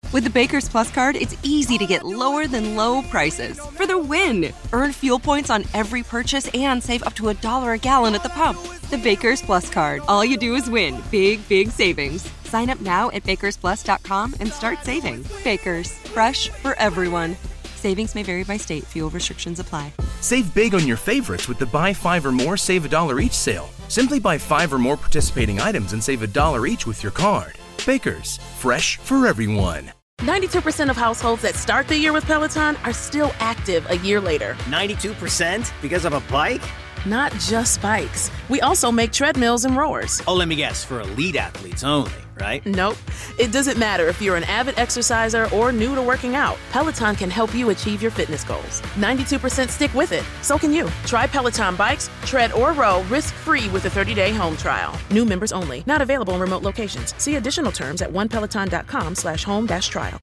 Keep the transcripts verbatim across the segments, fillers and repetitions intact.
With the Baker's Plus card, it's easy to get lower than low prices for the win. Earn fuel points on every purchase and save up to a dollar a gallon at the pump. The Baker's Plus card. All you do is win. Big, big savings. Sign up now at bakers plus dot com and start saving. Baker's. Fresh for everyone. Savings may vary by state. Fuel restrictions apply. Save big on your favorites with the Buy Five or More, Save a Dollar Each sale. Simply buy five or more participating items and save a dollar each with your card. Baker's. Fresh for everyone. ninety-two percent of households that start the year with Peloton are still active a year later. ninety-two percent? Because of a bike? Not just bikes. We also make treadmills and rowers. Oh, let me guess, for elite athletes only, right? Nope. It doesn't matter if you're an avid exerciser or new to working out. Peloton can help you achieve your fitness goals. ninety-two percent stick with it. So can you. Try Peloton bikes, tread, or row risk-free with a thirty-day home trial. New members only. Not available in remote locations. See additional terms at onepeloton.com slash home dash trial.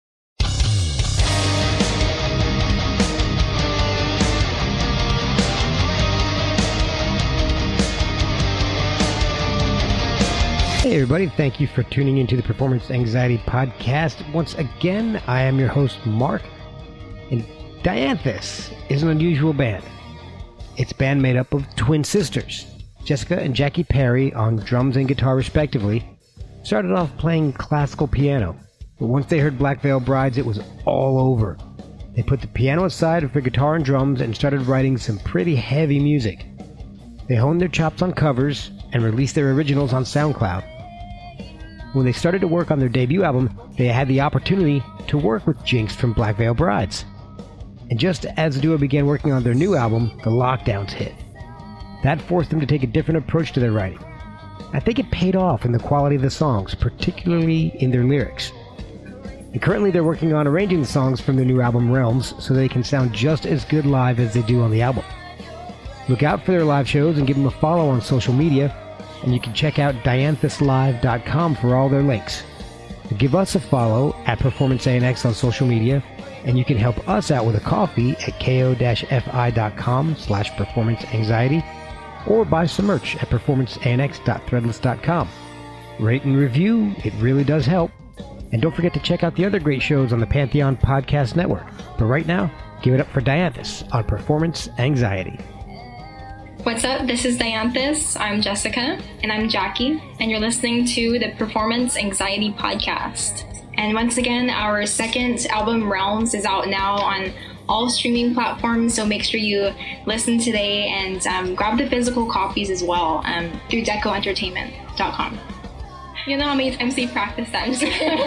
Hey everybody, thank you for tuning into the Performance Anxiety Podcast. Once again, I am your host, Mark, and Dianthus is an unusual band. It's a band made up of twin sisters, Jessica and Jackie Perry on drums and guitar respectively, started off playing classical piano, but once they heard Black Veil Brides, it was all over. They put the piano aside for guitar and drums and started writing some pretty heavy music. They honed their chops on covers and released their originals on SoundCloud. When they started to work on their debut album, they had the opportunity to work with Jinx from Black Veil Brides. And just as the duo began working on their new album, the lockdowns hit. That forced them to take a different approach to their writing. I think it paid off in the quality of the songs, particularly in their lyrics. And currently they're working on arranging the songs from their new album Realms so they can sound just as good live as they do on the album. Look out for their live shows and give them a follow on social media, and you can check out dianthus live dot com for all their links. Give us a follow at Performance A N X on social media, and you can help us out with a coffee at ko-fi.com slash performance anxiety, or buy some merch at performance a n x dot threadless dot com. Rate and review, it really does help. And don't forget to check out the other great shows on the Pantheon Podcast Network. But right now, give it up for Dianthus on Performance Anxiety. What's up? This is Dianthus. I'm Jessica. And I'm Jackie. And you're listening to the Performance Anxiety Podcast. And once again, our second album, Realms, is out now on all streaming platforms. So make sure you listen today and um, grab the physical copies as well um, through deco entertainment dot com. You know how many times we practice times.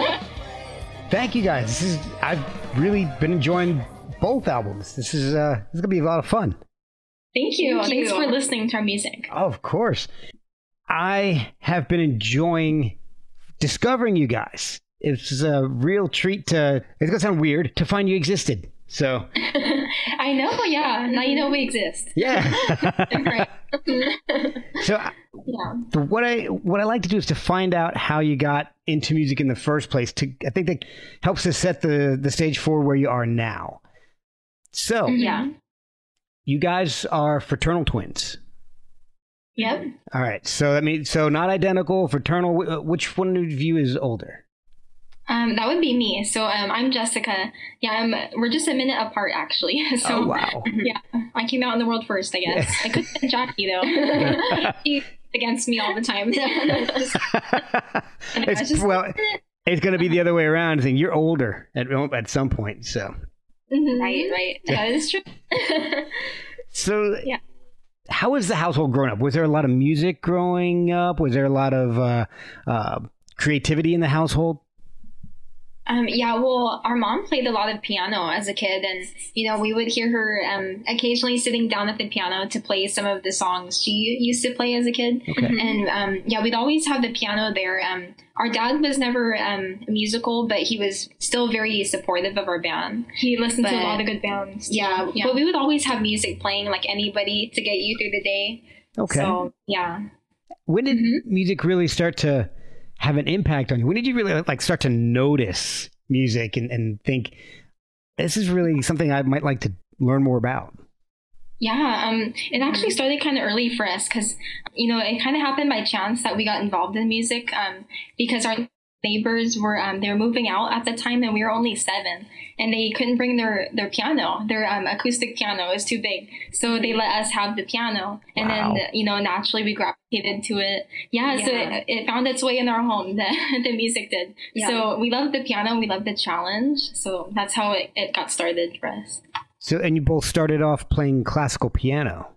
Thank you guys. This is I've really been enjoying both albums. This is uh, this is gonna be a lot of fun. Thank you. Thank Thanks you. for listening to our music. Oh, of course. I have been enjoying discovering you guys. It's a real treat to, it's going to sound weird, to find you existed. So. I know, yeah. Now you know we exist. Yeah. Great. So Yeah. the- what I what I like to do is to find out how you got into music in the first place. To I think that helps to set the, the stage for where you are now. So. Yeah. You guys are fraternal twins. Yep. All right. So that means so not identical, fraternal. Wh- Which one of you is older? Um, that would be me. So um, I'm Jessica. Yeah, I'm, we're just a minute apart, actually. So, Oh wow. yeah, I came out in the world first, I guess. I could have been Jackie, though. He's against me all the time. And I was It's, just- well, it's going to be the other way around. I think you're older at at some point. So. Mhm. Right, right. That is true. So. Yeah. How was the household growing up? Was there a lot of music growing up? Was there a lot of uh, uh, creativity in the household? Um, yeah, well, our mom played a lot of piano as a kid, and, you know, we would hear her um, occasionally sitting down at the piano to play some of the songs she used to play as a kid. Okay. And, um, yeah, we'd always have the piano there. Um, our dad was never um, musical, but he was still very supportive of our band. He listened But- to a lot of good bands. Yeah, Yeah. but we would always have music playing, like anybody, to get you through the day. Okay. So, yeah. When did Mhm. music really start to have an impact on you? When did you really like start to notice music and, and think this is really something I might like to learn more about? Yeah, um, it actually started kind of early for us because, you know, it kind of happened by chance that we got involved in music um, because our neighbors were um they were moving out at the time, and we were only seven, and they couldn't bring their their piano. Their um acoustic piano is too big, so they let us have the piano, and Wow. then you know naturally we gravitated to it. Yeah, Yeah. so it, it found its way in our home. The the music did. Yeah. So we loved the piano. We loved the challenge. So that's how it, it got started for us. So, and you both started off playing classical piano.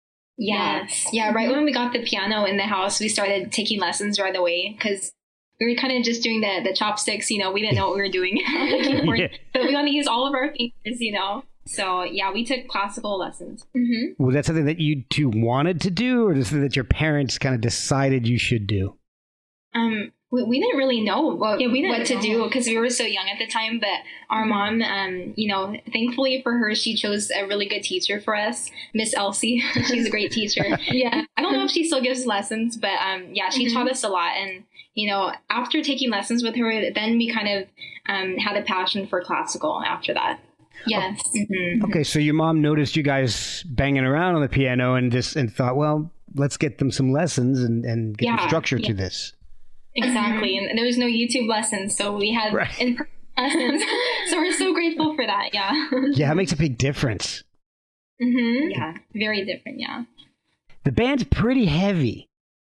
Yes. Yeah. Right when we got the piano in the house, we started taking lessons right away because we were kind of just doing the, the chopsticks. You know, we didn't know what we were doing on the keyboard, Yeah. but we want to use all of our fingers, you know. So, yeah, we took classical lessons. Mm-hmm. Was that something that you two wanted to do, or something that your parents kind of decided you should do? Um, we, we didn't really know what, Yeah, we didn't what to know. do because we were so young at the time. But our mom, um, you know, thankfully for her, she chose a really good teacher for us, Miss Elsie. She's a great teacher. Yeah, I don't know if she still gives lessons, but um, yeah, she Mhm. taught us a lot. And you know, after taking lessons with her, then we kind of um, had a passion for classical after that. Yes. Mhm. Okay, so your mom noticed you guys banging around on the piano and just and thought, well, let's get them some lessons and, and get some Yeah, structure to yeah. this. Exactly. And there was no YouTube lessons, so we had Right. in-person lessons. So we're so grateful for that. Yeah. Yeah, it makes a big difference. Mm-hmm. Yeah, very different. Yeah. The band's pretty heavy.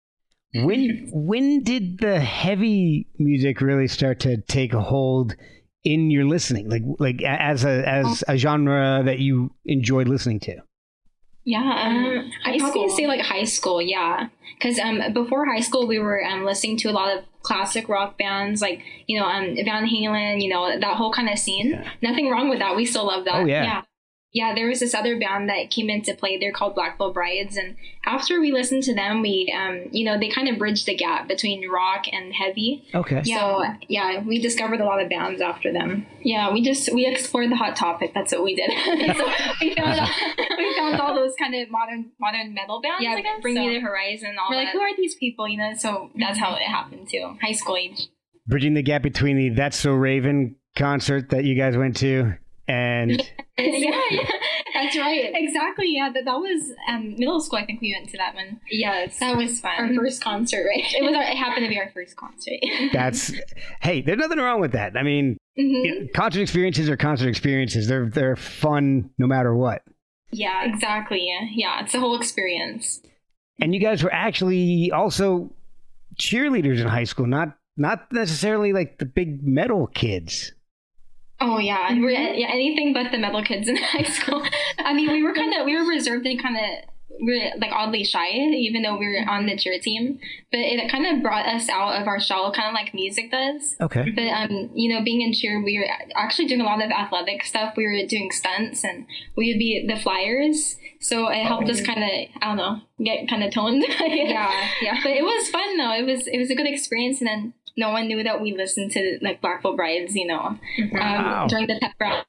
When when did the heavy music really start to take a hold in your listening? Like like a- as a as a genre that you enjoyed listening to? Yeah, um, high I'd probably school. say like high school. Yeah, because um, before high school, we were um, listening to a lot of classic rock bands, like you know, um, Van Halen. You know, that whole kind of scene. Yeah. Nothing wrong with that. We still love that. Oh, yeah. yeah. Yeah, there was this other band that came into play. They're called Black Veil Brides, and after we listened to them, we, um, you know, they kind of bridged the gap between rock and heavy. Okay. So yeah, we discovered a lot of bands after them. Yeah, we just we explored the hot topic. That's what we did. So we found we found all those kind of modern modern metal bands. Yeah, I guess. Bring so- Me the Horizon. All we're like, that. who are these people? You know. So that's how it happened too. High school age. Bridging the gap between the That's So Raven concert that you guys went to and yeah, yeah, that's right. Exactly. Yeah, that that was um, middle school. I think we went to that one. Yes. That was fun. Our first concert, right? It was. Our, it happened to be our first concert. that's hey, there's nothing wrong with that. I mean, Mhm. yeah, concert experiences are concert experiences. They're they're fun no matter what. Yeah, exactly. Yeah, it's a whole experience. And you guys were actually also cheerleaders in high school, not not necessarily like the big metal kids. Oh yeah, and we're yeah anything but the metal kids in high school. I mean, we were kind of we were reserved and kind of we were like oddly shy, even though we were on the cheer team. But it kind of brought us out of our shell, kind of like music does. Okay. But um, you know, being in cheer, we were actually doing a lot of athletic stuff. We were doing stunts, and we would be the flyers. So it helped us kind of, I don't know, get kind of toned. yeah, yeah. But it was fun though. It was it was a good experience, and then no one knew that we listened to like Black Veil Brides, you know, Wow. um, during the pep rally.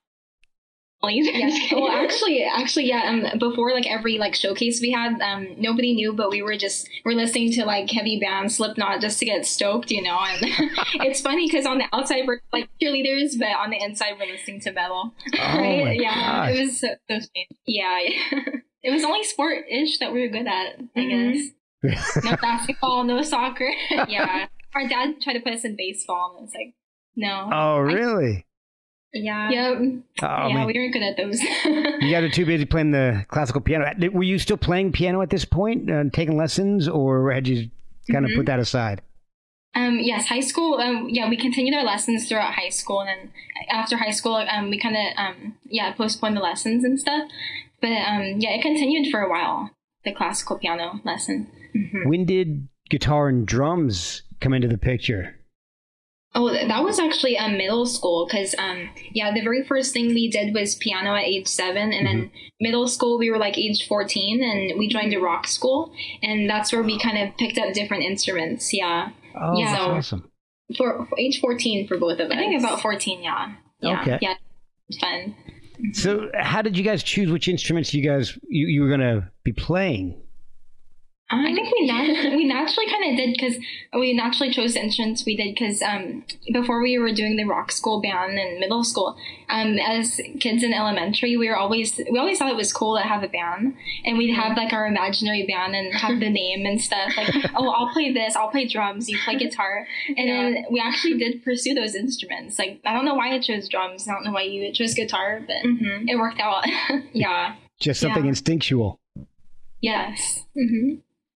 Yeah. Well, actually, actually, yeah. Um, before like every like showcase we had, um, nobody knew, but we were just we're listening to like heavy bands, Slipknot, just to get stoked, you know. And it's funny because on the outside we're like cheerleaders, but on the inside we're listening to metal. Oh my Yeah, gosh. it was so, so strange. Yeah, yeah. It was only sport-ish that we were good at, I Mhm. guess. No basketball, no soccer. Yeah, our dad tried to put us in baseball, and it's like, no. Oh, really? Yeah. Yep. Oh, yeah, man. we weren't good at those. You guys are too busy playing the classical piano. Did- Were you still playing piano at this point, uh, taking lessons, or had you kind of Mhm. put that aside? Um, yes, high school. Um, yeah, we continued our lessons throughout high school, and then after high school, um, we kind of um, yeah, postponed the lessons and stuff. But um, yeah, it continued for a while. The classical piano lesson. Mhm. When did guitar and drums come into the picture? Oh, th- that was actually um, middle school because um, yeah, the very first thing we did was piano at age seven, and then middle school we were like age fourteen, and we joined a rock school, and that's where we kind of picked up different instruments. Yeah, Oh, Yeah. that's awesome. for, for age fourteen for both of us. I think about fourteen. Yeah. Yeah. Okay. Yeah. It's fun. So, how did you guys choose which instruments you guys you, you were going to be playing? I think we nat- we we naturally kind of did because we naturally chose the instruments we did because um, before we were doing the rock school band in middle school, um, as kids in elementary, we were always we always thought it was cool to have a band, and we'd have like our imaginary band and have the name and stuff. Like, oh, I'll play this, I'll play drums, you play guitar, and yeah. then we actually did pursue those instruments. Like, I don't know why I chose drums, I don't know why you chose guitar, but mm-hmm. it worked out. Yeah, just something yeah. instinctual. Yes. Mm-hmm.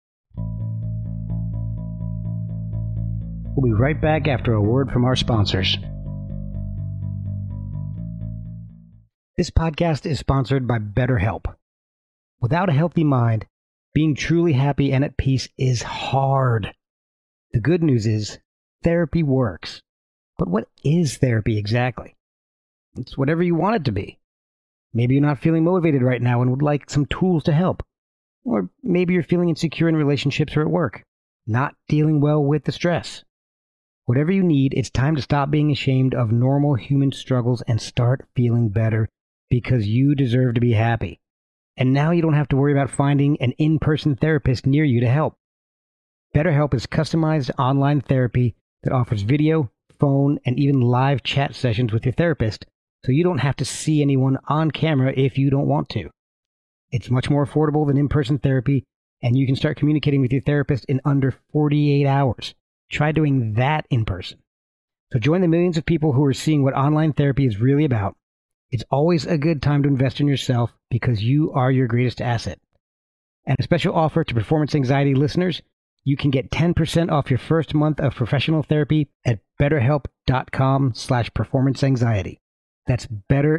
We'll be right back after a word from our sponsors. This podcast is sponsored by BetterHelp. Without a healthy mind, being truly happy and at peace is hard. The good news is, therapy works. But what is therapy exactly? It's whatever you want it to be. Maybe you're not feeling motivated right now and would like some tools to help. Or maybe you're feeling insecure in relationships or at work, not dealing well with the stress. Whatever you need, it's time to stop being ashamed of normal human struggles and start feeling better because you deserve to be happy. And now you don't have to worry about finding an in-person therapist near you to help. BetterHelp is customized online therapy that offers video, phone, and even live chat sessions with your therapist, so you don't have to see anyone on camera if you don't want to. It's much more affordable than in-person therapy, and you can start communicating with your therapist in under forty-eight hours. Try doing that in person. So join the millions of people who are seeing what online therapy is really about. It's always a good time to invest in yourself because you are your greatest asset. And a special offer to Performance Anxiety listeners, you can get ten percent off your first month of professional therapy at betterhelp.com slash performance anxiety. That's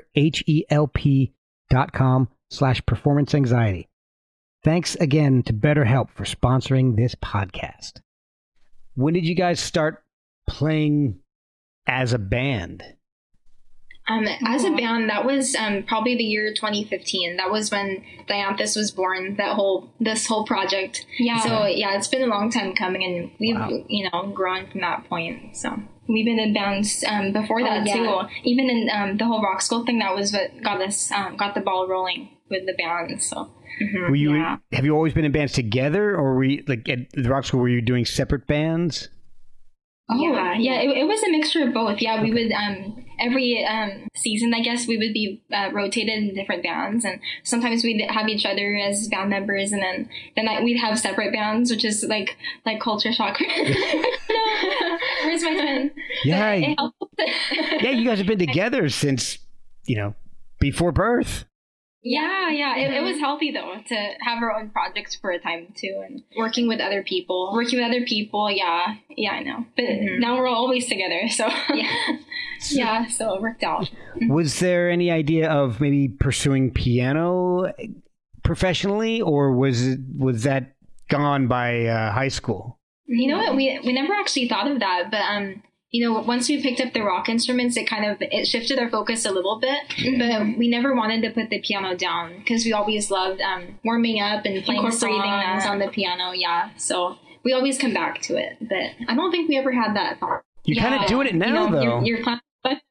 betterhelp.com slash performance anxiety. Thanks again to BetterHelp for sponsoring this podcast. When did you guys start playing as a band? Um, as a band, that was um, probably the year twenty fifteen. That was when Dianthus was born. That whole this whole project. Yeah. So yeah, it's been a long time coming, and we've wow. you know grown from that point. So we've been in bands um, before that oh, yeah. too. Even in um, the whole rock school thing, that was what got us um, got the ball rolling with the band. So. Mm-hmm. Were you? Yeah. Have you always been in bands together, or were you like at the rock school? Were you doing separate bands? Oh yeah, yeah. It, it was a mixture of both. Yeah, we would um every um season, I guess, we would be uh, rotated in different bands, and sometimes we'd have each other as band members, and then then I, we'd have separate bands, which is like like culture shock. Where's my twin? Yeah, I, yeah. You guys have been together since you know before birth. Yeah, yeah. It, it was healthy, though, to have our own projects for a time, too, and working with other people. Working with other people, yeah. Yeah, I know. But mm-hmm. now we're always together, so yeah. Yeah, so it worked out. Was there any idea of maybe pursuing piano professionally, or was it, was that gone by uh, high school? You know what? We we never actually thought of that, but um. You know, once we picked up the rock instruments, it kind of, it shifted our focus a little bit, but we never wanted to put the piano down because we always loved um, warming up and playing songs on the piano. Yeah. So we always come back to it, but I don't think we ever had that thought. You're yeah. kind of doing it now, you know, though. You're, you're planning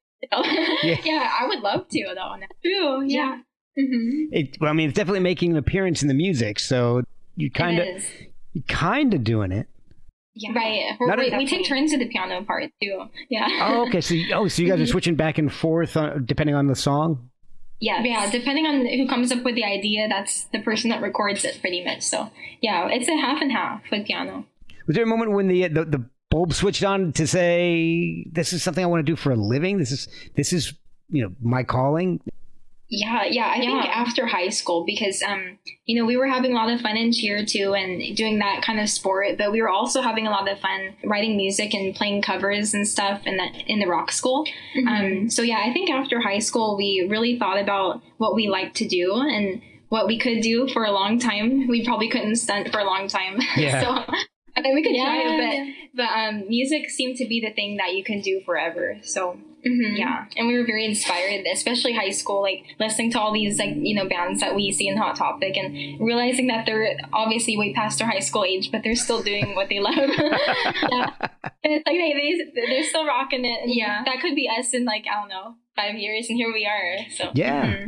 yeah. yeah, I would love to, though. True. Yeah. Mm-hmm. It, well, I mean, it's definitely making an appearance in the music, so you kind of, you kind of doing it. Yeah. Right. We, we take turns to the piano part too. Yeah. Oh, okay. So, oh, so you guys are switching back and forth on, depending on the song? Yeah. Yeah. Depending on who comes up with the idea, that's the person that records it pretty much. So, yeah, it's a half and half with piano. Was there a moment when the, the, the bulb switched on to say, this is something I want to do for a living? This is, this is, you know, my calling? Yeah, yeah, I yeah. think after high school, because, um, you know, we were having a lot of fun in cheer too and doing that kind of sport, but we were also having a lot of fun writing music and playing covers and stuff in the, in the rock school. Mm-hmm. Um, so yeah, I think after high school, we really thought about what we liked to do and what we could do for a long time. We probably couldn't stunt for a long time. Yeah. So I think we could yeah. try it, but, but um, music seemed to be the thing that you can do forever. So mm-hmm. yeah, and we were very inspired, especially high school, like listening to all these like you know bands that we see in Hot Topic and realizing that they're obviously way past their high school age, but they're still doing what they love. Yeah, and it's like they, they they're still rocking it. And yeah, that could be us in like I don't know five years, and here we are. So yeah. Mm-hmm.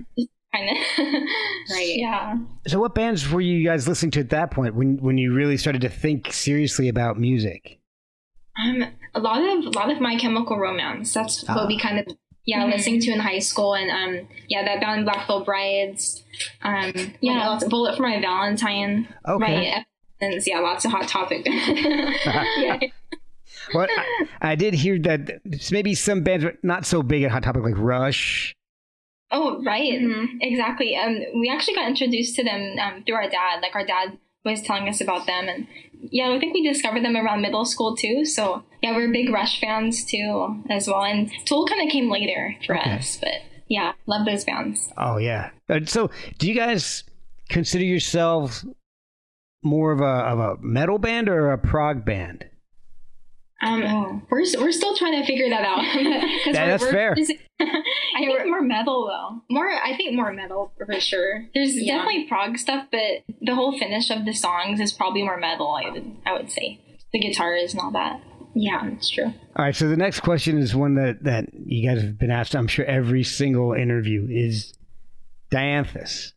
kind of. Right. Yeah. So what bands were you guys listening to at that point when when you really started to think seriously about music? Um, a lot of a lot of My Chemical Romance. That's Ah. what we kind of yeah Mhm. listening to in high school, and um yeah that band Black Veil Brides. Um, yeah, lots of Bullet for My Valentine. Okay. Right. And yeah, lots of Hot Topic. Yeah. Well, I, I did hear that maybe some bands were not so big at Hot Topic, like Rush. Oh, right. Mhm. Exactly. Um, we actually got introduced to them um, through our dad. Like, our dad was telling us about them. And, yeah, I think we discovered them around middle school, too. So, yeah, we're big Rush fans, too, as well. And Tool kind of came later for Okay. us. But, yeah, love those bands. Oh, yeah. Uh, So do you guys consider yourselves more of a, of a metal band or a prog band? Um, Oh. we're, we're still trying to figure that out. 'Cause Yeah, we're- that's we're fair. busy- I think more metal though. More, I think more metal for sure. There's Yeah. definitely prog stuff, but the whole finish of the songs is probably more metal. I would, I would say the guitars and all that. Yeah, it's true. All right, so the next question is one that, that you guys have been asked, I'm sure, every single interview is Dianthus.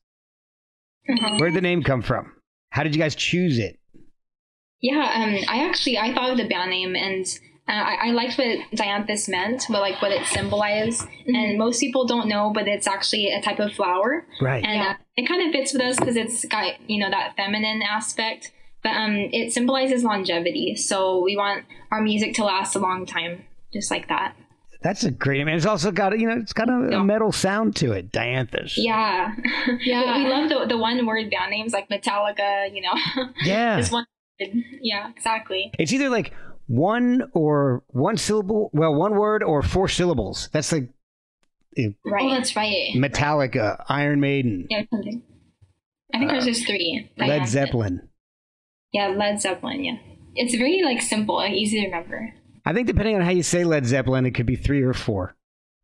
Mhm. Where'd the name come from? How did you guys choose it? Yeah, um, I actually I thought of the band name, and uh, I, I liked what Dianthus meant, but like what it symbolized. And most people don't know, but it's actually a type of flower, Right. and uh, it kind of fits with us because it's got you know that feminine aspect. But um, it symbolizes longevity, so we want our music to last a long time, just like that. That's a great name. And it's also got, you know, it's got a, a metal sound to it, Dianthus. Yeah, Yeah. we love the the one word band names like Metallica. You know, Yeah. just one. Yeah, exactly. It's either like one or one syllable, well, one word or four syllables. That's like eh, Right. Oh, that's right. Metallica, Iron Maiden, Yeah, something. I think there's just three. Led Diana. Zeppelin. Yeah, Led Zeppelin, yeah. It's very, like, simple, like, easy to remember. I think depending on how you say Led Zeppelin, it could be three or four.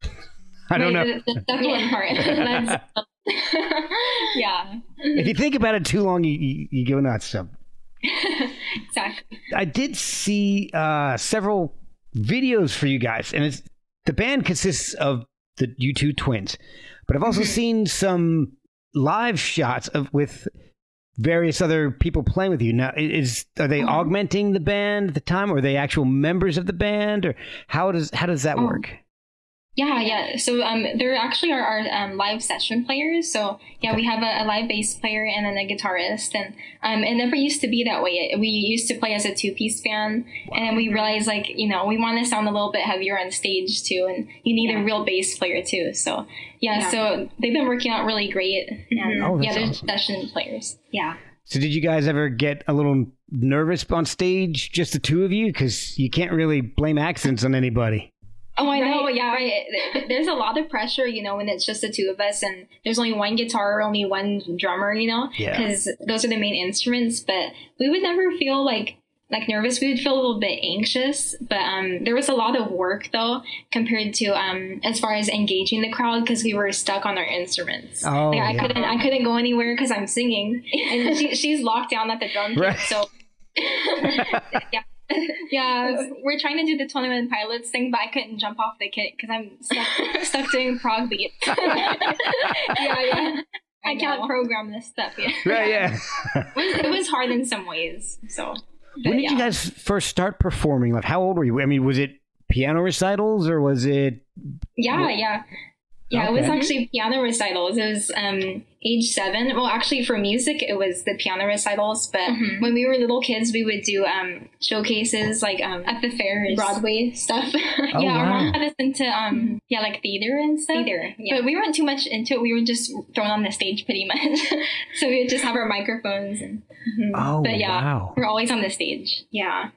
I don't know. The, the Zeppelin part. Led Zeppelin. Yeah. If you think about it too long, you, you, you go nuts. So. Exactly. I did see uh, several videos for you guys, and it's the band consists of the you two twins, but I've also seen some live shots of with various other people playing with you. Now, is are they augmenting the band at the time, or are they actual members of the band, or how does how does that Oh. work? Yeah, yeah. So um, they're actually our, our um, live session players. So yeah, we have a, a live bass player and then a guitarist. And um, it never used to be that way. We used to play as a two-piece band, and then we realized like you know we want to sound a little bit heavier on stage too, and you need Yeah. a real bass player too. So yeah, Yeah. so they've been working out really great. And, Oh, that's yeah, they're awesome. session players. Yeah. So did you guys ever get a little nervous on stage, just the two of you? Because you can't really blame accents on anybody. Oh, I know. Right. Yeah, right. Th- There's a lot of pressure, you know, when it's just the two of us and there's only one guitar, only one drummer, you know, Yeah. because those are the main instruments. But we would never feel like like nervous. We would feel a little bit anxious. But um, there was a lot of work though compared to um as far as engaging the crowd because we were stuck on our instruments. Oh, like, I yeah. couldn't I couldn't go anywhere because I'm singing and she, she's locked down at the drum kit. Right. So yeah. Yeah, we're trying to do the twenty-one Pilots thing, but I couldn't jump off the kit because I'm stuck, stuck doing prog beats. yeah, yeah. I, I can't know. program this stuff yet. Right? Yeah. It was, it was hard in some ways. So. When did yeah. you guys first start performing? Like, how old were you? I mean, was it piano recitals or was it? Yeah, yeah. Yeah, it was Okay. actually piano recitals. It was um, age seven. Well, actually, for music, it was the piano recitals. But Mhm. when we were little kids, we would do um, showcases like um, at the fairs, Broadway stuff. yeah, Oh, our wow. mom had us into um, yeah, like theater and stuff. Theater, yeah. But we weren't too much into it. We were just thrown on the stage pretty much. So we would just have our microphones. And, Oh, but yeah, wow. we're always on the stage. Yeah.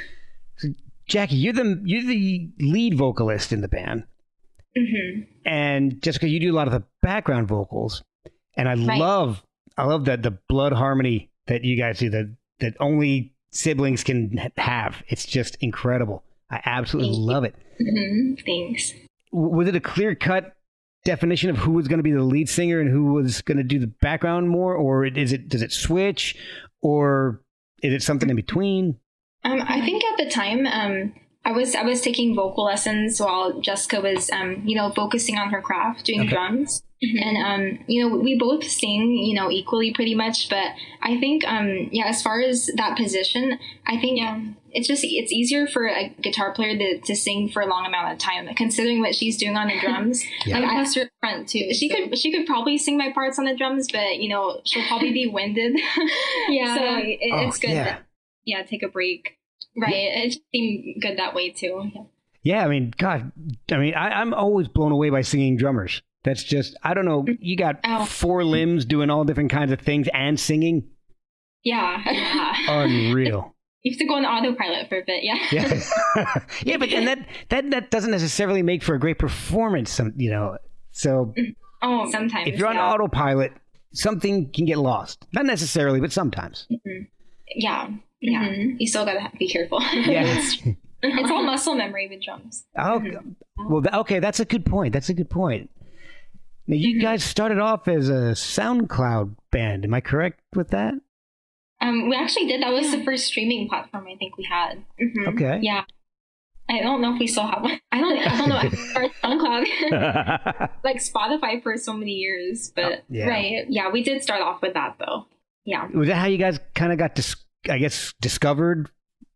Jackie, you're the you're the lead vocalist in the band, hmm and Jessica, you do a lot of the background vocals. And I Right. love I love that the blood harmony that you guys do that that only siblings can have. It's just incredible. I absolutely Thank you. love it. hmm Thanks. W- Was it a clear cut definition of who was going to be the lead singer and who was going to do the background more, or is it does it switch, or is it something in between? Um, I think at the time, um, I was I was taking vocal lessons while Jessica was, um, you know, focusing on her craft, doing Okay. drums. Mm-hmm. And, um, you know, we both sing, you know, equally pretty much. But I think, um, yeah, as far as that position, I think yeah. it's just, it's easier for a guitar player to, to sing for a long amount of time, considering what she's doing on the drums. yeah. Like, Plus her front too. She so. could she could probably sing my parts on the drums, but, you know, she'll probably be winded. yeah. So it, oh, it's good. Yeah. To, yeah, take a break. Right. Yeah. It just seemed good that way too. Yeah. Yeah, I mean, God, I mean, I, I'm always blown away by singing drummers. That's just, I don't know, you got oh. four limbs doing all different kinds of things and singing. Yeah. yeah. Unreal. You have to go on autopilot for a bit, yeah. Yeah, yeah, but and that, that that doesn't necessarily make for a great performance, some, you know. So, oh, sometimes if you're on yeah. autopilot, something can get lost. Not necessarily, but sometimes. Mm-hmm. Yeah, yeah. Mm-hmm. You still gotta be careful. Yeah. It's all muscle memory with drums. Oh, well, okay, that's a good point. That's a good point. Now, you guys started off as a SoundCloud band. Am I correct with that? Um, we actually did. That was the first streaming platform I think we had. Mm-hmm. Okay. Yeah. I don't know if we still have one. I don't. I don't know. Or SoundCloud, like Spotify for so many years, but oh, yeah. right. Yeah, we did start off with that though. Yeah. Was that how you guys kind of got, dis- I guess, discovered?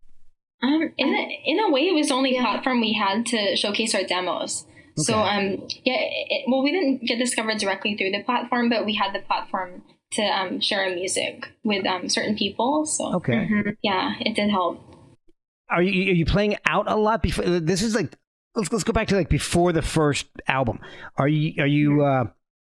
Um, in a, in a way, it was the only yeah. platform we had to showcase our demos. Okay. So, um, yeah, it, well, we didn't get discovered directly through the platform, but we had the platform to um, share our music with um, certain people. So, okay, mm-hmm. yeah, it did help. Are you are you playing out a lot before? This is like let's let's go back to like before the first album. Are you are you uh,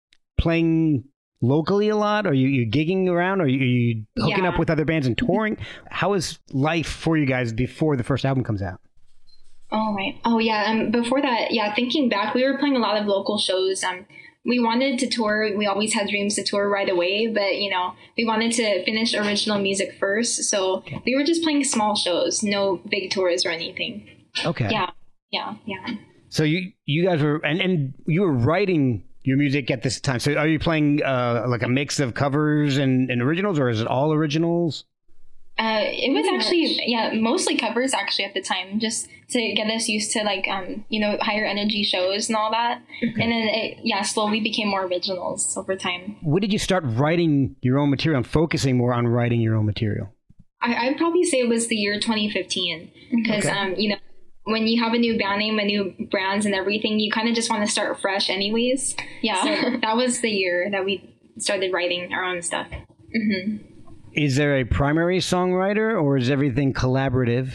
playing locally a lot? Are you, you gigging around? Are you, are you hooking yeah. up with other bands and touring? How is life for you guys before the first album comes out? Oh, right. Oh, yeah. Um, before that, yeah, thinking back, we were playing a lot of local shows. Um, we wanted to tour. We always had dreams to tour right away, but, you know, we wanted to finish original music first. So okay. we were just playing small shows, no big tours or anything. Okay. Yeah. Yeah. Yeah. So you, you guys were, and, and you were writing your music at this time. So are you playing uh, like a mix of covers and, and originals, or is it all originals? Uh, it was actually, yeah, mostly covers actually at the time, just to get us used to like, um, you know, higher energy shows and all that. Okay. And then it, yeah, slowly became more originals over time. When did you start writing your own material and focusing more on writing your own material? I, I'd probably say it was the year twenty fifteen because, okay. um, you know, when you have a new band name, a new brands and everything, you kind of just want to start fresh anyways. Yeah. So that was the year that we started writing our own stuff. Mm-hmm. Is there a primary songwriter or is everything collaborative?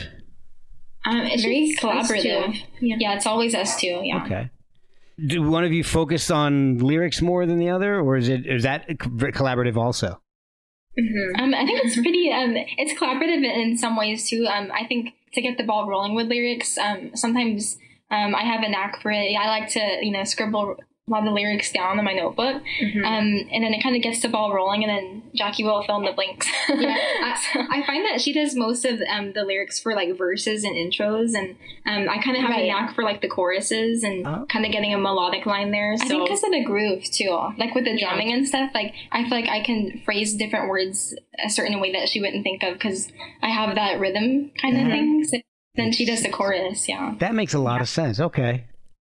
Um, it's very collaborative. Yeah. yeah, it's always us two. Yeah. Okay. Do one of you focus on lyrics more than the other, or is it is that collaborative also? Mm-hmm. Um, I think it's pretty. Um, it's collaborative in some ways too. Um, I think to get the ball rolling with lyrics, um, sometimes um, I have a knack for it. I like to, you know, scribble a lot of lyrics down in my notebook, mm-hmm. um, and then it kind of gets the ball rolling, and then Jackie will fill in the blanks. Yeah, I, I find that she does most of um, the lyrics for like verses and intros, and um, I kind of have right. a knack for like the choruses and oh. kind of getting a melodic line there. So. I think because of the groove too, like with the drumming yeah. and stuff. Like I feel like I can phrase different words a certain way that she wouldn't think of because I have that rhythm kind of mm-hmm. thing. So then she does the chorus. Yeah, that makes a lot yeah. of sense. Okay.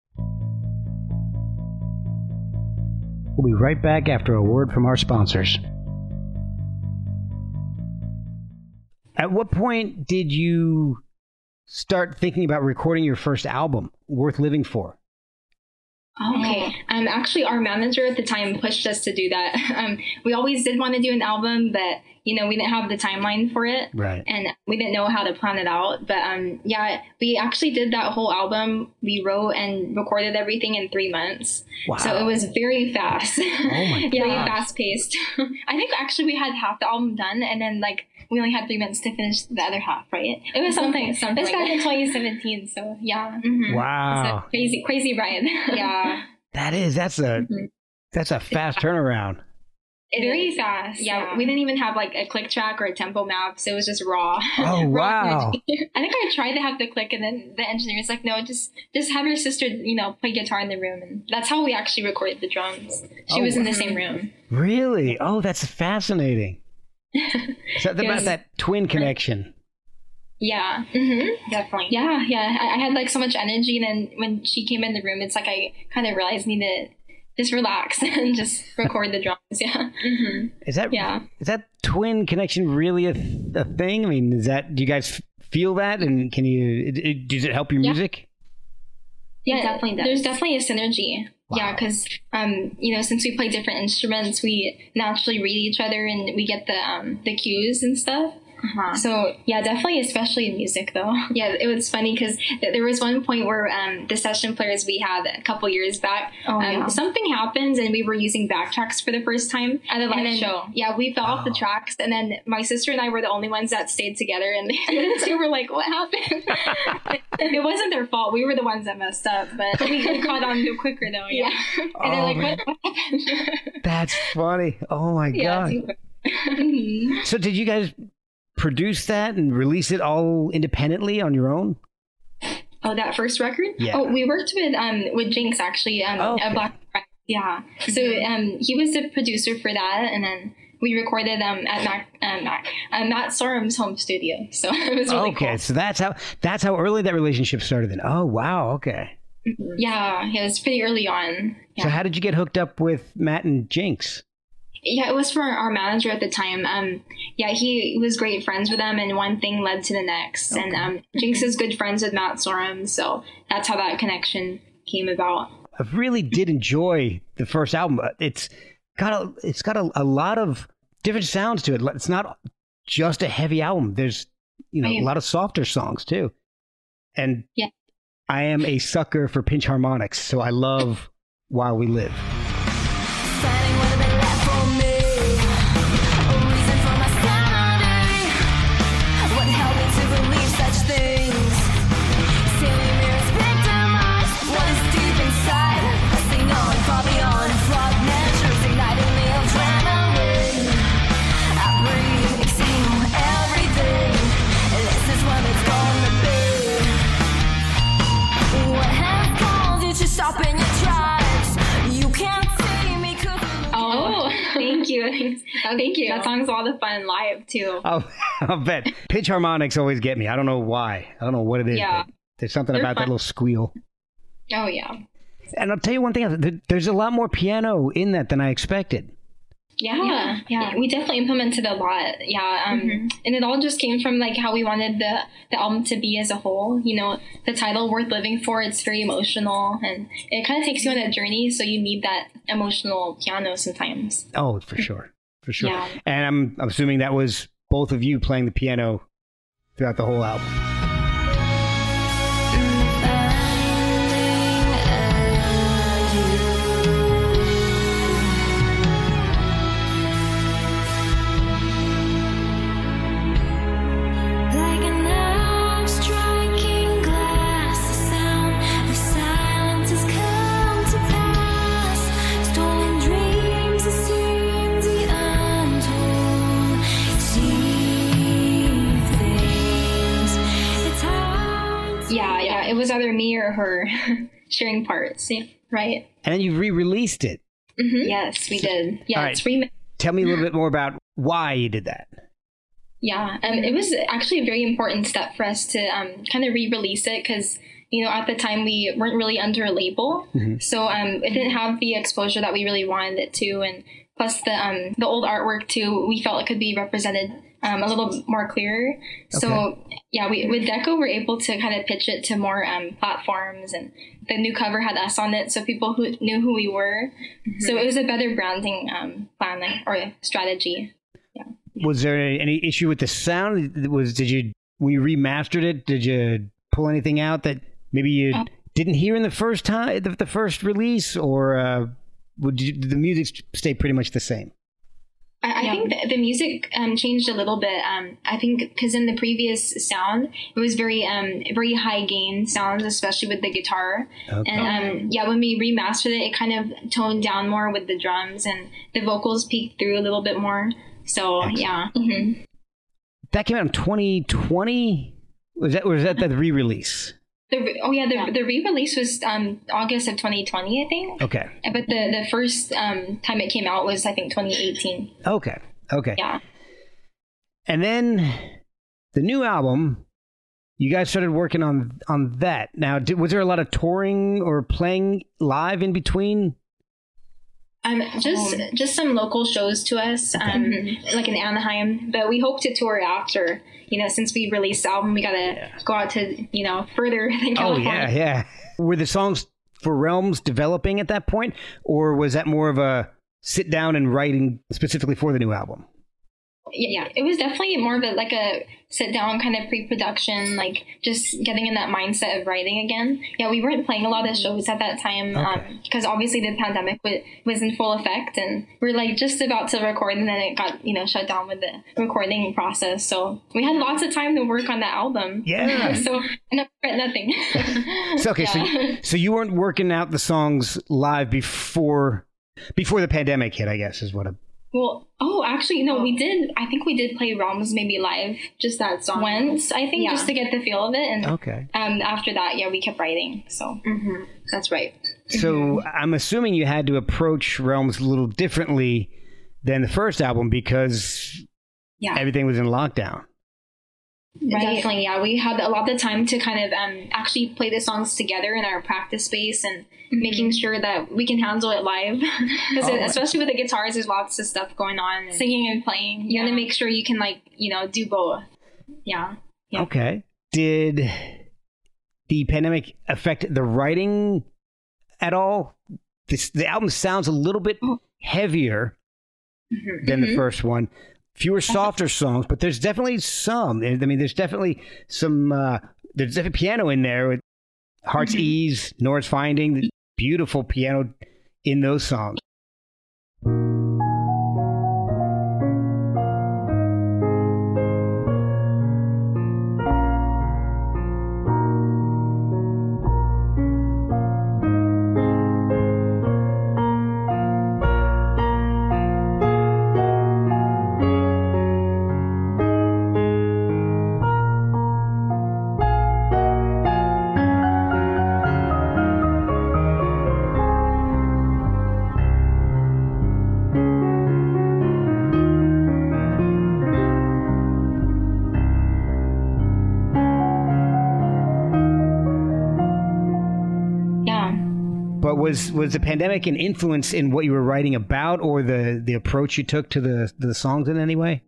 We'll be right back after a word from our sponsors. At what point did you start thinking about recording your first album, Worth Living For? Okay. Um, actually, our manager at the time pushed us to do that. Um, we always did want to do an album, but, you know, we didn't have the timeline for it. Right. And we didn't know how to plan it out. But, um, yeah, we actually did that whole album. We wrote and recorded everything in three months. Wow. So it was very fast. Oh, my God. Yeah, very fast-paced. I think, actually, we had half the album done, and then, like, we only had three months to finish the other half, right? It was something. something it was back in twenty seventeen, so yeah. Mm-hmm. Wow. It's a crazy, crazy ride. Yeah. That is. That's a. Mm-hmm. That's a fast turnaround. It Very is. fast. Yeah, yeah, we didn't even have like a click track or a tempo map, so it was just raw. Oh raw wow! I think I tried to have the click, and then the engineer was like, "No, just just have your sister, you know, play guitar in the room." And that's how we actually recorded the drums. She oh, was in the same room. Really? Oh, that's fascinating. So about was, that twin connection. Yeah, mm-hmm. definitely. Yeah, yeah. I, I had like so much energy, and then when she came in the room, it's like I kind of realized I needed just relax and just record the drums. Yeah. Mm-hmm. Is that yeah. is that twin connection really a, a thing? I mean, is that, do you guys feel that? And can you, it, it, does it help your yeah. music? Yeah, it definitely does. There's definitely a synergy. Wow. Yeah, because, um, you know, since we play different instruments, we naturally read each other and we get the um, the cues and stuff. Uh-huh. So, yeah, definitely, especially in music, though. Yeah, it was funny because th- there was one point where um, the session players we had a couple years back, oh, um, yeah. something happens and we were using backtracks for the first time at a live then, show. Yeah, we fell oh. off the tracks, and then my sister and I were the only ones that stayed together, and they were like, what happened? It wasn't their fault. We were the ones that messed up, but we, we caught on quicker, though. Yeah. yeah. And oh, they're like, what, what happened? That's funny. Oh, my yeah, God. So did you guys produce that and release it all independently on your own? Oh, that first record? Yeah. Oh, we worked with um with Jinx actually. Um, oh, okay. a Black yeah. So um he was the producer for that, and then we recorded um at Mac, um, Mac uh, Matt Sorum's home studio. So it was really okay, cool. So that's how that's how early that relationship started. Then. Oh wow. Okay. Yeah, it was pretty early on. Yeah. So how did you get hooked up with Matt and Jinx? Yeah, it was for our manager at the time. Um, yeah, he was great friends with them, and one thing led to the next. Okay. And um, Jinx is good friends with Matt Sorum, so that's how that connection came about. I really did enjoy the first album. It's got a, it's got a, a lot of different sounds to it. It's not just a heavy album. There's, you know, a lot of softer songs too. And yeah. I am a sucker for pinch harmonics, so I love While We Live. Thank you. Thank you. That song's a lot of fun live, too. Oh, I'll bet. Pinch harmonics always get me. I don't know why. I don't know what it is. Yeah. There's something They're about fun. that little squeal. Oh, yeah. And I'll tell you one thing. There's a lot more piano in that than I expected. Yeah, yeah, yeah. We definitely implemented a lot. Yeah, um, mm-hmm. and it all just came from like how we wanted the the album to be as a whole. You know, the title "Worth Living For." It's very emotional, and it kind of takes you on a journey. So you need that emotional piano sometimes. Oh, for sure, for sure. Yeah. And I'm, I'm assuming that was both of you playing the piano throughout the whole album. It was either me or her sharing parts, yeah, right? And then you re-released it. Mm-hmm. Yes, we did. Yeah, right. It's remixed. Tell me a little bit more about why you did that. Yeah, um, it was actually a very important step for us to um, kind of re-release it because, you know, at the time we weren't really under a label. Mm-hmm. So um, it didn't have the exposure that we really wanted it to. And plus the um, the old artwork, too, we felt it could be represented Um, a little more clearer. Okay. So yeah, we with Deco we're able to kind of pitch it to more um, platforms, and the new cover had us on it, so people who knew who we were. Mm-hmm. So it was a better branding um, plan like, or strategy. Yeah. Was there any issue with the sound? Was did you when you remastered it? Did you pull anything out that maybe you oh. didn't hear in the first time, the, the first release, or uh, would you, did the music stay pretty much the same? I yeah. think the, the music um, changed a little bit. Um, I think because in the previous sound, it was very, um, very high gain sounds, especially with the guitar. Okay. And um, yeah, when we remastered it, it kind of toned down more with the drums, and the vocals peeked through a little bit more. So Excellent. yeah. Mm-hmm. That came out in twenty twenty. Was that was that the re-release? The, oh yeah, the yeah. the re-release was um, August of twenty twenty, I think. Okay. But the, the first um, time it came out was, I think, twenty eighteen. Okay. Okay. Yeah. And then the new album, you guys started working on on that. Now, did, was there a lot of touring or playing live in between Um, just um, just some local shows to us, um, mm-hmm. like in Anaheim. But we hope to tour after. You know, since we released the album, we gotta yeah. go out to, you know, further than California. Oh yeah, yeah. Were the songs for Realms developing at that point, or was that more of a sit down and writing specifically for the new album? Yeah, it was definitely more of a, like a sit down kind of pre-production, like just getting in that mindset of writing again. Yeah, we weren't playing a lot of shows at that time okay. um, because obviously the pandemic was, was in full effect, and we we're like just about to record, and then it got, you know, shut down with the recording process. So we had lots of time to work on that album. Yeah. So I regret nothing. So okay, yeah. so so you weren't working out the songs live before before the pandemic hit, I guess, is what I'm. Well, oh, actually, no, we did. I think we did play Realms maybe live, just that song once. I think yeah. just to get the feel of it, and okay. Um, after that, yeah, we kept writing. So mm-hmm. that's right. So mm-hmm. I'm assuming you had to approach Realms a little differently than the first album because yeah. everything was in lockdown. Right. Definitely, yeah. We had a lot of time to kind of um, actually play the songs together in our practice space and mm-hmm. making sure that we can handle it live. Because oh, especially with the guitars, there's lots of stuff going on. And singing and playing. You yeah. want to make sure you can, like, you know, do both. Yeah. yeah. Okay. Did the pandemic affect the writing at all? This, the album sounds a little bit oh. heavier mm-hmm. than mm-hmm. the first one. Fewer softer songs, but there's definitely some. I mean, there's definitely some, uh, there's definitely piano in there with Heart's mm-hmm. Ease, Nora's Finding, the beautiful piano in those songs. Was was the pandemic an influence in what you were writing about, or the, the approach you took to the the songs in any way?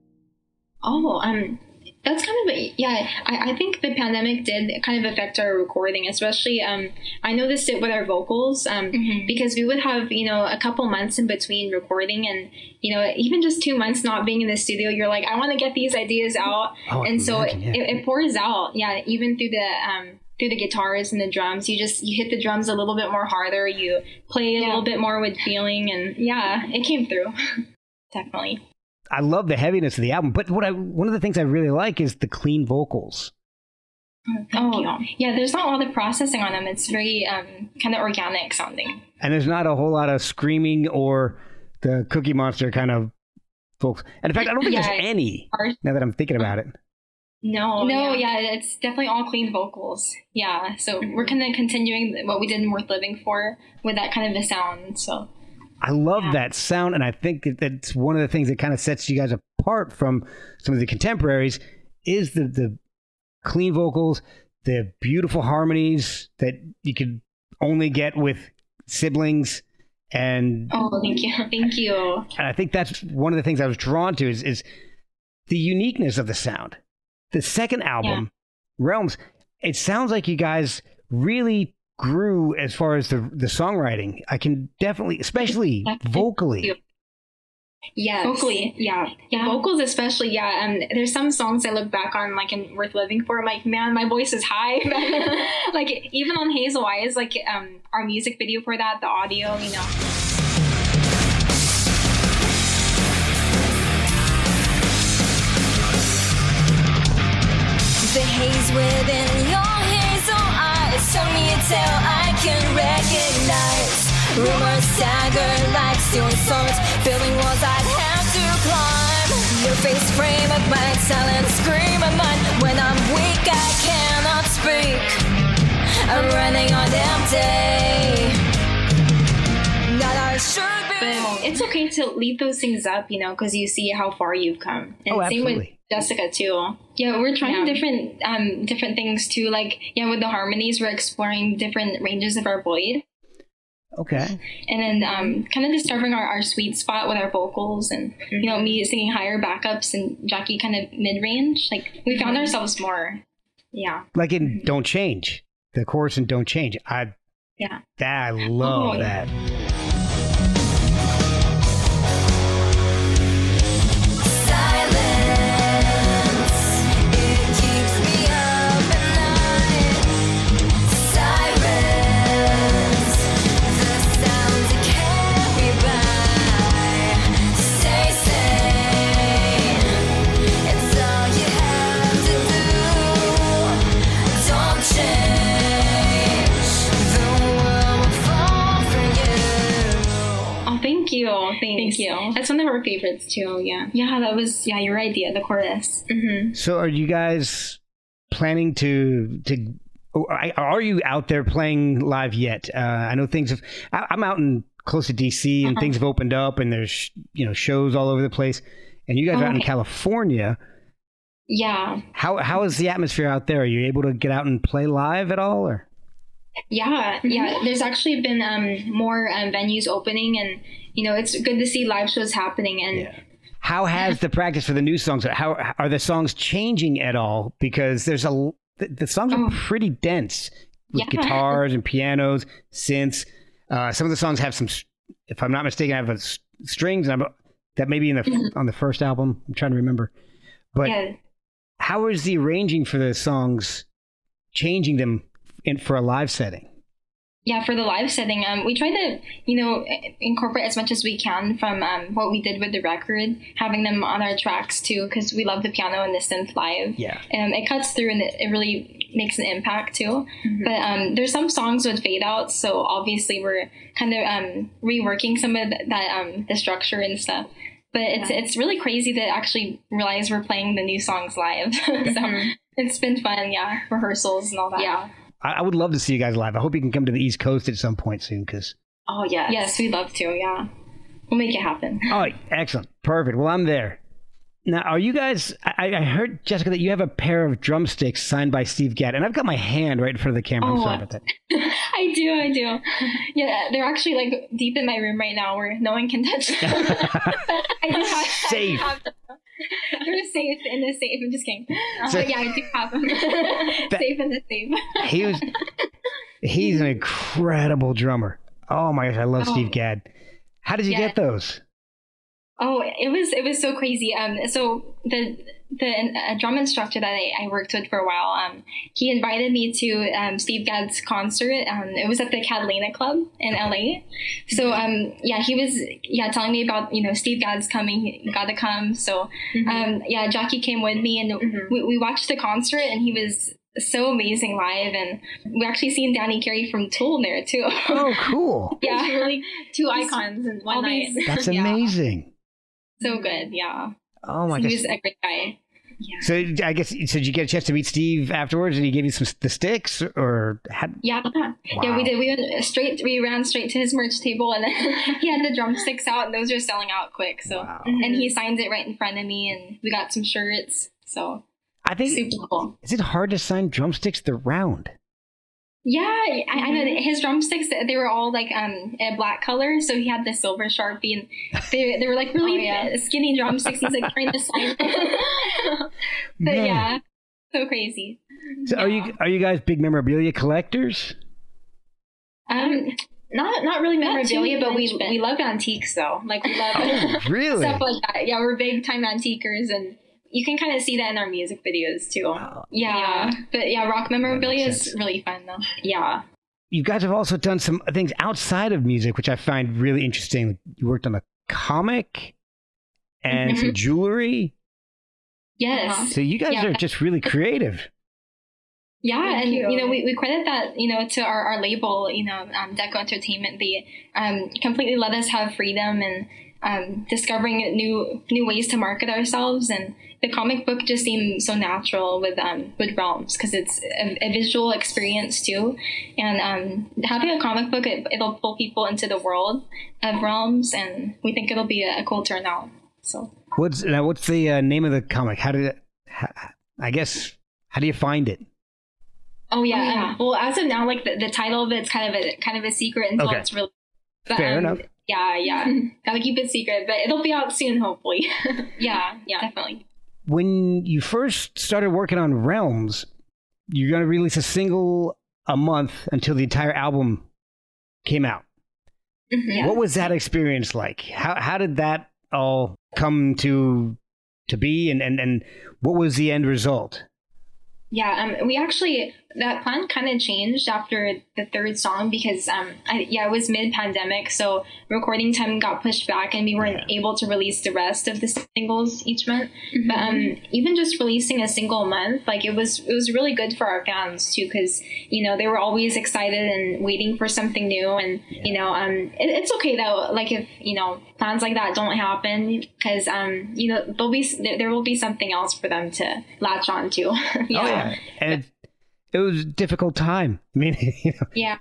Oh, um, that's kind of a, yeah. I, I think the pandemic did kind of affect our recording, especially. Um, I noticed it with our vocals, um, mm-hmm. because we would have, you know, a couple months in between recording, and you know, even just two months not being in the studio, you're like, I want to get these ideas out, oh, and so imagine, yeah. it, it pours out, yeah, even through the um. through the guitars and the drums. You just, you hit the drums a little bit more harder. You play a yeah. little bit more with feeling, and yeah, it came through. Definitely. I love the heaviness of the album, but what I, one of the things I really like is the clean vocals. Oh, oh yeah, there's not a lot of processing on them. It's very um, kind of organic sounding. And there's not a whole lot of screaming or the Cookie Monster kind of vocals. And in fact, I don't think yeah, there's any, now that I'm thinking about it. No, no, yeah. yeah, it's definitely all clean vocals. Yeah, so we're kind of continuing what we did in Worth Living For with that kind of a sound. So I love yeah. that sound, and I think that that's one of the things that kind of sets you guys apart from some of the contemporaries is the the clean vocals, the beautiful harmonies that you could only get with siblings. And oh, thank you, thank you. And I think that's one of the things I was drawn to is is the uniqueness of the sound. The second album, yeah. Realms, it sounds like you guys really grew as far as the the songwriting. I can definitely, especially vocally. Yes. Vocally, yeah. Yeah, vocals especially, yeah. And there's some songs I look back on, like in Worth Living For, I'm like, man, my voice is high. Like, even on Hazel Eyes, like um, our music video for that, the audio, you know. The haze within your hazel eyes, tell me a tale I can recognize. Rumors stagger like stone swords, filling walls I'd have to climb. Your face frame of my silent scream of mine. When I'm weak I cannot speak, I'm running on empty. Not I should be. But it's okay to leave those things up, you know, because you see how far you've come. And oh, same with Jessica too. Yeah, we're trying yeah. different um different things too. Like, yeah, with the harmonies, we're exploring different ranges of our void. Okay. And then um, kind of discovering our, our sweet spot with our vocals and, mm-hmm. you know, me singing higher backups and Jackie kind of mid-range. Like, we found mm-hmm. ourselves more. Yeah. Like in Don't Change, the chorus in Don't Change. I, yeah. That, I love oh, that. Yeah. Thank you. That's one of our favorites too. Yeah. Yeah, that was, yeah, you're right. The, the chorus. Mm-hmm. So are you guys planning to, to, are you out there playing live yet? Uh, I know things have, I'm out in close to D C and uh-huh. things have opened up and there's, you know, shows all over the place. And you guys oh, are out in California. Yeah. How How is the atmosphere out there? Are you able to get out and play live at all? Or? Yeah. Yeah. There's actually been um, more um, venues opening and, you know, it's good to see live shows happening. And yeah. How has the practice for the new songs? How are the songs changing at all? Because there's a the, the songs are oh. pretty dense with yeah. guitars and pianos, synths. Uh, some of the songs have some, if I'm not mistaken, have a, strings. And I'm, that may be in the mm-hmm. on the first album. I'm trying to remember. But yeah. how is the arranging for the songs changing them in for a live setting? Yeah, for the live setting, um, we try to, you know, incorporate as much as we can from um, what we did with the record, having them on our tracks too, because we love the piano and the synth live. Yeah. Um, it cuts through and it, it really makes an impact too. Mm-hmm. But um, there's some songs with fade outs, so obviously we're kind of um, reworking some of that, um, the structure and stuff. But it's yeah. it's really crazy to actually realize we're playing the new songs live. So mm-hmm. it's been fun, yeah, rehearsals and all that. Yeah. I would love to see you guys live. I hope you can come to the East Coast at some point soon. Cause... Oh, yes. Yes, we'd love to, yeah. We'll make it happen. Oh, excellent. Perfect. Well, I'm there. Now, are you guys... I, I heard, Jessica, that you have a pair of drumsticks signed by Steve Gadd, and I've got my hand right in front of the camera. I'm oh, sorry about that. I do, I do. Yeah, they're actually like deep in my room right now where no one can touch them. I do have, safe. I have them. They're safe in the safe. I'm just kidding. Uh, so, yeah, I do have them. Safe in the safe. he was, he's an incredible drummer. Oh my gosh, I love oh. Steve Gadd. How did you yeah. get those? Oh, it was it was so crazy. Um, so the the uh, drum instructor that I, I worked with for a while, um, he invited me to um, Steve Gadd's concert. Um, it was at the Catalina Club in L A. So um, yeah, he was yeah telling me about you know Steve Gadd's coming. He got to come. So mm-hmm. um, yeah, Jackie came with me, and mm-hmm. we, we watched the concert, and he was so amazing live. And we actually seen Danny Carey from Tool there too. Oh, cool! Yeah, really two icons in one night. That's amazing. Yeah. So good, yeah. Oh my gosh. He was a great guy. Yeah. So I guess, so did you get a chance to meet Steve afterwards and he gave you some the sticks or had... Yeah. Wow. Yeah, we did. We went straight, we ran straight to his merch table and then he had the drumsticks out and those were selling out quick. So, wow. And he signed it right in front of me and we got some shirts. So I think, super cool. Is it hard to sign drumsticks? They're round. Yeah, I, I know that his drumsticks, they were all like um a black color, so he had the silver Sharpie, and they they were like really oh, yeah. skinny drumsticks. He's like trying to sign but Man. yeah, so crazy. So yeah. are you are you guys big memorabilia collectors? Um, not not really memorabilia, but we we love antiques though. Like we love oh, really stuff like that. Yeah, we're big time antiquers and. You can kind of see that in our music videos too. Oh, yeah. yeah. But yeah, rock memorabilia is really fun though. Yeah. You guys have also done some things outside of music, which I find really interesting. You worked on a comic and mm-hmm. some jewelry. Yes. So you guys yeah. are just really creative. Yeah, Thank and you. you know we, we credit that you know to our, our label, you know, um, Deco Entertainment. They um, completely let us have freedom and um, discovering new new ways to market ourselves. And the comic book just seemed so natural with um, with Realms because it's a, a visual experience too. And um, having a comic book, it, it'll pull people into the world of Realms, and we think it'll be a, a cool turnout. So what's now? What's the uh, name of the comic? How did it? How, I guess how do you find it? Oh yeah, oh, yeah. Um, well, as of now, like the, the title of it's kind of a kind of a secret until okay. it's released. But, Fair um, enough. Yeah, yeah. Gotta keep it secret, but it'll be out soon, hopefully. yeah, yeah, definitely. When you first started working on Realms, you're going to release a single a month until the entire album came out. Yeah. What was that experience like? How how did that all come to to be, and, and, and what was the end result? Yeah, um, we actually, that plan kind of changed after the third song because, um, I, yeah, it was mid-pandemic, so recording time got pushed back and we weren't yeah. able to release the rest of the singles each month. Mm-hmm. But um, even just releasing a single month, like it was it was really good for our fans too, because, you know, they were always excited and waiting for something new. And, yeah. you know, um, it, it's okay though, like if, you know, plans like that don't happen, because, um, you know, there'll be, there, there will be something else for them to latch on to. yeah. Oh, yeah. And it, it was a difficult time. I mean, you know. Yeah.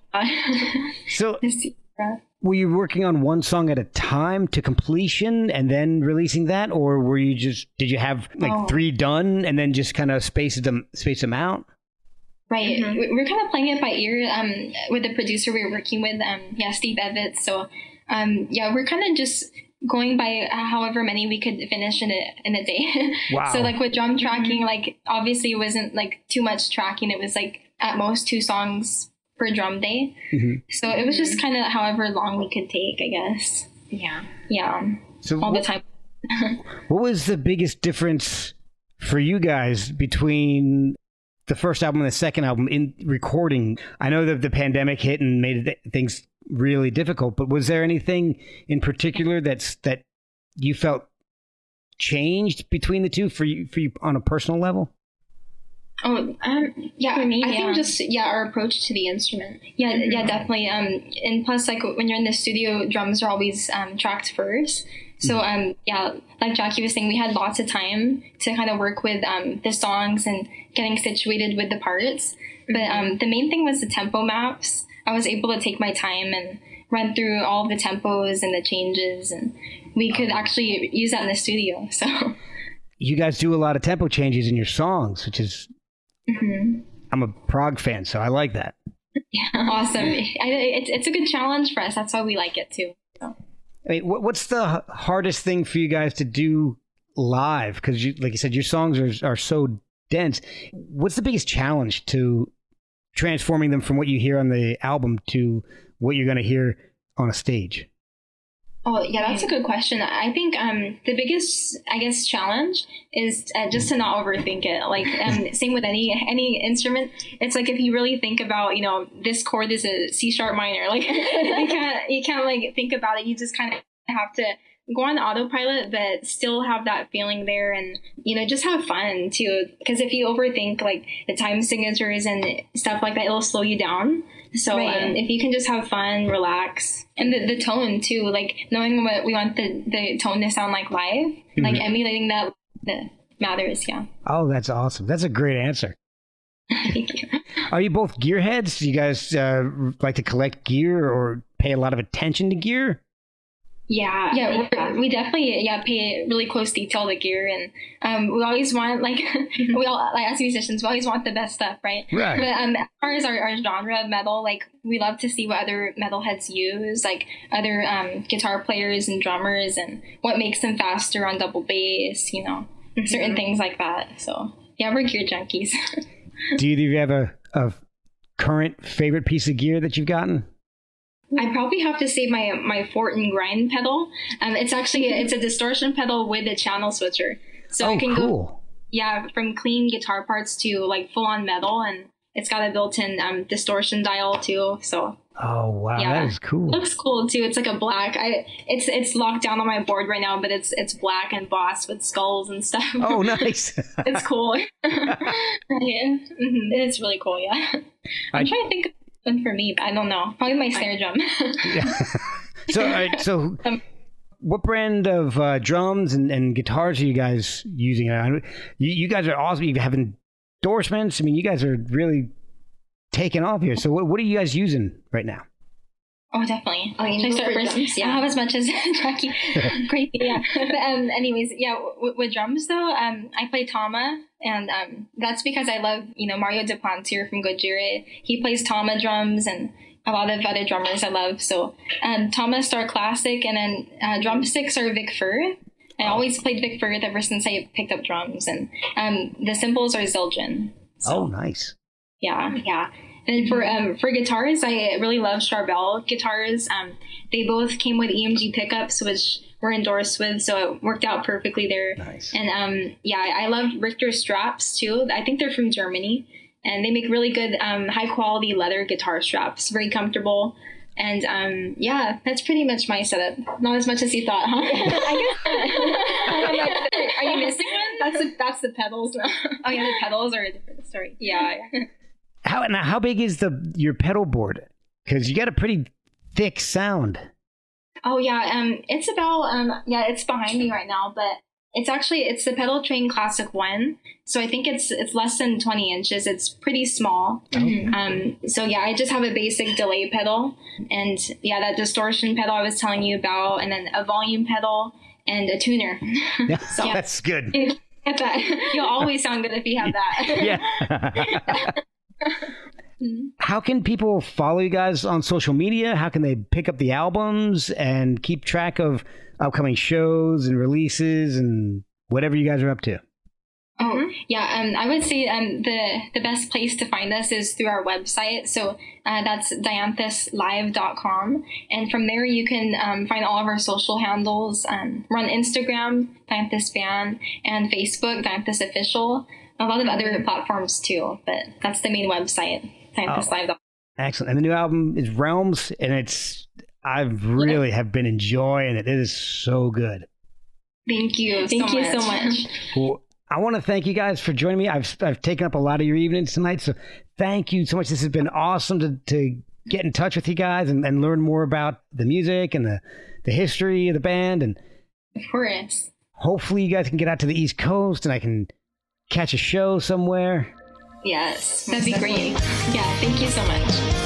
So, were you working on one song at a time to completion and then releasing that, or were you just did you have like oh. three done and then just kind of space them space them out? Right. Mm-hmm. We're kind of playing it by ear. Um, with the producer we were working with, um, yeah, Steve Evans. So, um, yeah, we're kind of just going by however many we could finish in a in a day. Wow. So like with drum tracking, like obviously it wasn't like too much tracking. It was like at most two songs per drum day. Mm-hmm. So it was just kind of however long we could take, I guess. Yeah. Yeah. So all what, the time. What was the biggest difference for you guys between the first album and the second album in recording? I know that the pandemic hit and made it, things really difficult, but was there anything in particular that's that you felt changed between the two for you for you on a personal level? Oh, um, yeah. For me, I yeah. think just yeah, our approach to the instrument. Yeah, mm-hmm. yeah, definitely. Um, and plus, like when you're in the studio, drums are always um tracked first. So um, yeah, like Jackie was saying, we had lots of time to kind of work with um the songs and getting situated with the parts. But um, the main thing was the tempo maps. I was able to take my time and run through all the tempos and the changes, and we could actually use that in the studio. So you guys do a lot of tempo changes in your songs, which is mm-hmm. I'm a prog fan, so I like that. Yeah, awesome. I, it's it's a good challenge for us. That's why we like it too. So. I mean, what's the hardest thing for you guys to do live? Because, you, like you said, your songs are are so dense. What's the biggest challenge to transforming them from what you hear on the album to what you're going to hear on a stage? Oh, yeah, that's a good question. I think um, the biggest, I guess, challenge is uh, just to not overthink it. Like, um, same with any any instrument. It's like if you really think about, you know, this chord is a C sharp minor. Like, you can't you can't like think about it. You just kind of have to go on autopilot, but still have that feeling there, and you know, just have fun too. Because if you overthink like the time signatures and stuff like that, it'll slow you down. So right. um, if you can just have fun, relax, and the, the tone too, like knowing what we want the, the tone to sound like live, mm-hmm. like emulating that, that matters. Yeah. Oh, that's awesome. That's a great answer. Thank you. Are you both gearheads? Do you guys uh, like to collect gear or pay a lot of attention to gear? Yeah, yeah, yeah. we definitely yeah pay really close detail to gear, and um, we always want like we all like as musicians we always want the best stuff, right? Right. But um, as far as our, our genre of metal, like we love to see what other metalheads use, like other um, guitar players and drummers, and what makes them faster on double bass, you know, mm-hmm. certain things like that. So yeah, we're gear junkies. Do either of you have a, a current favorite piece of gear that you've gotten? I probably have to say my my Fort and Grind pedal. Um, it's actually it's a distortion pedal with a channel switcher, so oh, it can cool. go yeah from clean guitar parts to like full on metal, and it's got a built-in um, distortion dial too. So oh wow, yeah, that is cool. It looks cool too. It's like a black. I it's it's locked down on my board right now, but it's it's black and embossed with skulls and stuff. Oh, nice. It's cool. Yeah, mm-hmm. It's really cool. Yeah, I'm I, trying to think. Of for me, but I don't know. Probably my snare drum. Yeah. So, all right, so um, what brand of uh, drums and, and guitars are you guys using? I, you, you guys are awesome. You have endorsements. I mean, you guys are really taking off here. So, what, what are you guys using right now? Oh, definitely. Oh, you Should I start first? Drums, yeah. I don't have as much as Jackie. Crazy, yeah. But um, anyways, yeah, w- with drums though, um, I play Tama, and um, that's because I love, you know, Mario Duplantier from Gojira. He plays Tama drums, and a lot of other drummers I love. So um, Thomas Star Classic, and then uh, drumsticks are Vic Firth. I always played Vic Firth ever since I picked up drums, and um, the cymbals are Zildjian. So, oh, nice. Yeah, yeah. And for um, for guitars, I really love Charvel guitars. Um, they both came with E M G pickups, which we're endorsed with, so it worked out perfectly there. Nice. And um, yeah, I, I love Richter straps too. I think they're from Germany, and they make really good, um, high quality leather guitar straps. Very comfortable. And um, yeah, that's pretty much my setup. Not as much as you thought, huh? I guess. Are you missing one? That's the, that's the pedals. Oh yeah, the pedals are a different story. Yeah. How now? How big is the your pedal board? Because you got a pretty thick sound. Oh yeah, um, it's about um, yeah, it's behind me right now, but it's actually it's the Pedal Train Classic One, so I think it's it's less than twenty inches. It's pretty small. Mm-hmm. Um, so yeah, I just have a basic delay pedal, and yeah, that distortion pedal I was telling you about, and then a volume pedal and a tuner. Yeah, so yeah. That's good. Get that. You'll always sound good if you have that. Yeah. How can people follow you guys on social media? How can they pick up the albums and keep track of upcoming shows and releases and whatever you guys are up to? Oh, yeah. Um, I would say um, the, the best place to find us is through our website. So uh, that's dianthus live dot com. And from there, you can um, find all of our social handles. Um, we're on Instagram, Dianthus Fan, and Facebook, Dianthus Official. A lot of other platforms too, but that's the main website, dianthus live dot com. Oh, excellent. And the new album is Realms, and it's I really have been enjoying it. It is so good. Thank you. Thank so you much. so much. Well, I want to thank you guys for joining me. I've I've taken up a lot of your evenings tonight, so thank you so much. This has been awesome to, to get in touch with you guys and, and learn more about the music and the, the history of the band. And of course. Hopefully you guys can get out to the East Coast and I can catch a show somewhere. Yes, that'd be great. Yeah, thank you so much.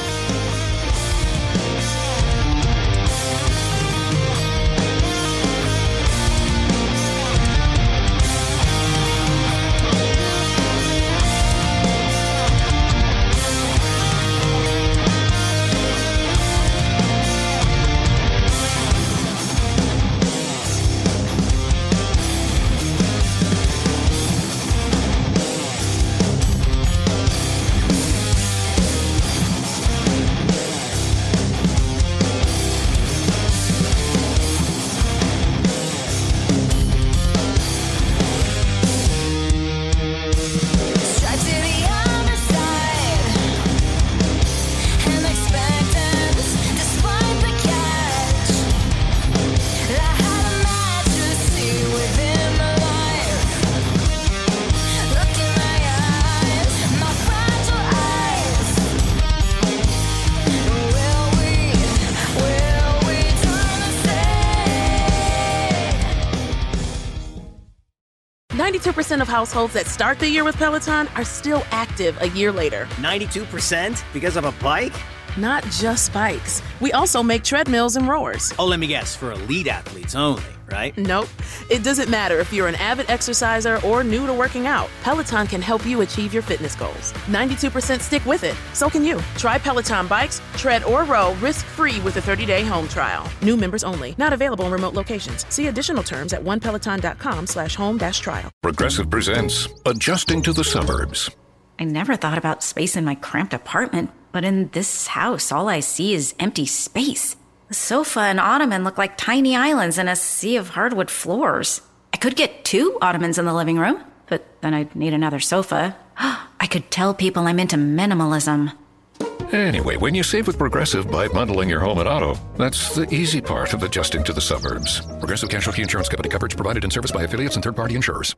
ninety-two percent of households that start the year with Peloton are still active a year later. ninety-two percent because of a bike? Not just bikes. We also make treadmills and rowers. Oh, let me guess, for elite athletes only, right? Nope. It doesn't matter if you're an avid exerciser or new to working out. Peloton can help you achieve your fitness goals. ninety-two percent stick with it. So can you. Try Peloton bikes, tread or row risk-free with a thirty-day home trial. New members only. Not available in remote locations. See additional terms at onepeloton.com slash home dash trial. Progressive presents Adjusting to the Suburbs. I never thought about space in my cramped apartment, but in this house, all I see is empty space. The sofa and ottoman look like tiny islands in a sea of hardwood floors. I could get two ottomans in the living room, but then I'd need another sofa. I could tell people I'm into minimalism. Anyway, when you save with Progressive by bundling your home and auto, that's the easy part of adjusting to the suburbs. Progressive Casualty Insurance Company. Coverage provided in service by affiliates and third-party insurers.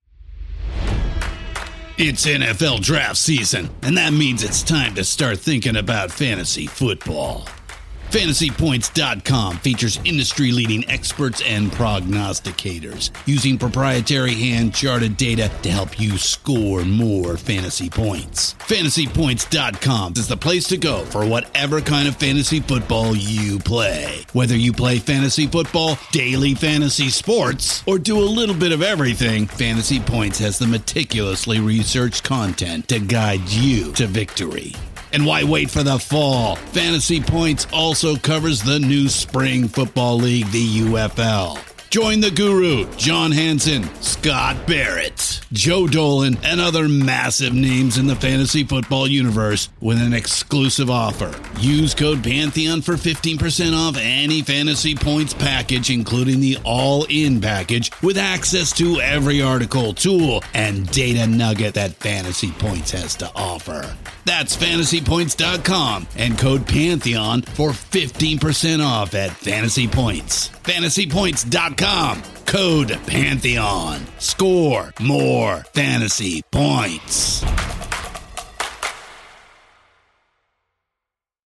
It's N F L draft season, and that means it's time to start thinking about fantasy football. Fantasy Points dot com features industry-leading experts and prognosticators using proprietary hand-charted data to help you score more fantasy points. Fantasy Points dot com is the place to go for whatever kind of fantasy football you play. Whether you play fantasy football, daily fantasy sports, or do a little bit of everything, Fantasy Points has the meticulously researched content to guide you to victory. And why wait for the fall? Fantasy Points also covers the new Spring Football League, the U F L. Join the guru, John Hansen, Scott Barrett, Joe Dolan, and other massive names in the fantasy football universe with an exclusive offer. Use code Pantheon for fifteen percent off any Fantasy Points package, including the all-in package, with access to every article, tool, and data nugget that Fantasy Points has to offer. That's fantasy points dot com and code Pantheon for fifteen percent off at Fantasy Points. fantasy points dot com, code Pantheon. Score more fantasy points.